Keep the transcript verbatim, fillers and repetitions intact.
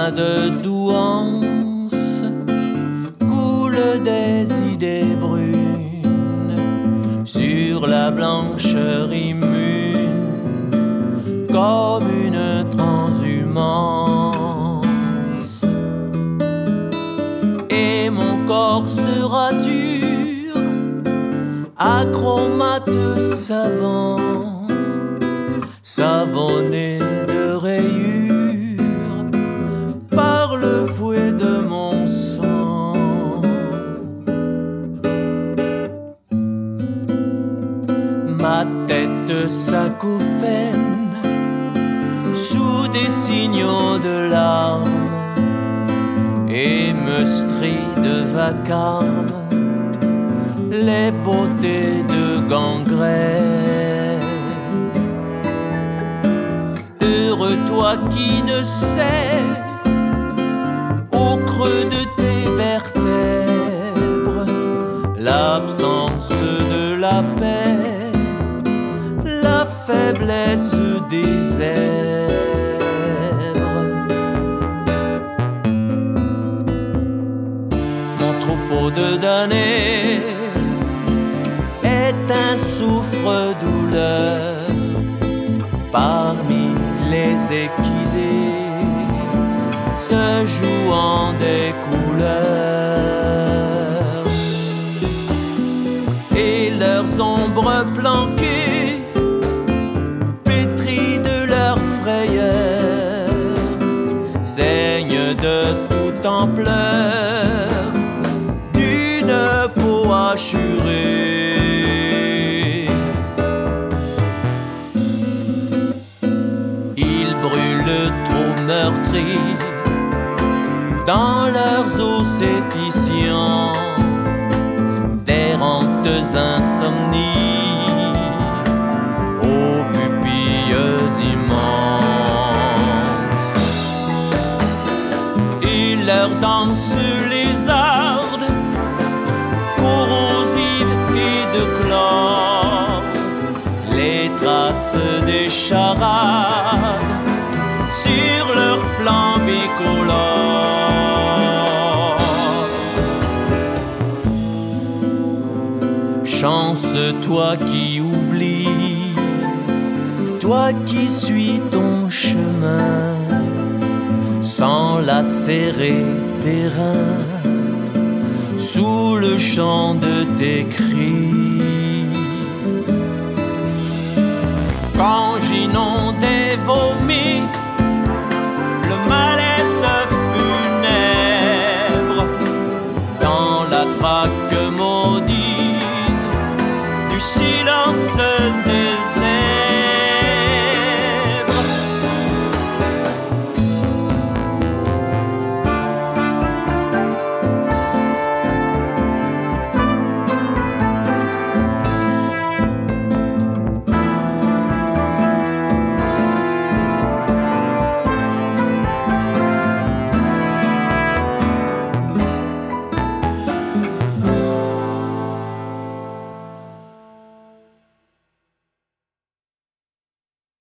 plein de douance, coulent des idées brunes sur la blancheur immune, comme une transhumance. Et mon corps sera dur, acromate savant, savonné de rayures par le fouet de mon sang. Ma tête s'acouphène sous des signaux de larmes et me strie de vacarme les beautés de gangrène. Heureux toi qui ne sais, au creux de tes vertèbres, l'absence de la paix, la faiblesse des zèbres. Mon troupeau de damnés est un souffre-douleur parmi les équidés, se jouant des couleurs. Et leurs ombres planquées, pétries de leur frayeur, saignent de toute ampleur d'une peau hachurée. Trop meurtris dans leurs os efficients, d'errantes insomnies aux pupilles immenses. Il leur danse lézarde, corrosive et de chlore, les traces des charades sur leurs flancs bicolores. Chance toi qui oublies, toi qui suis ton chemin, sans lacérer tes reins, sous le chant de tes cris.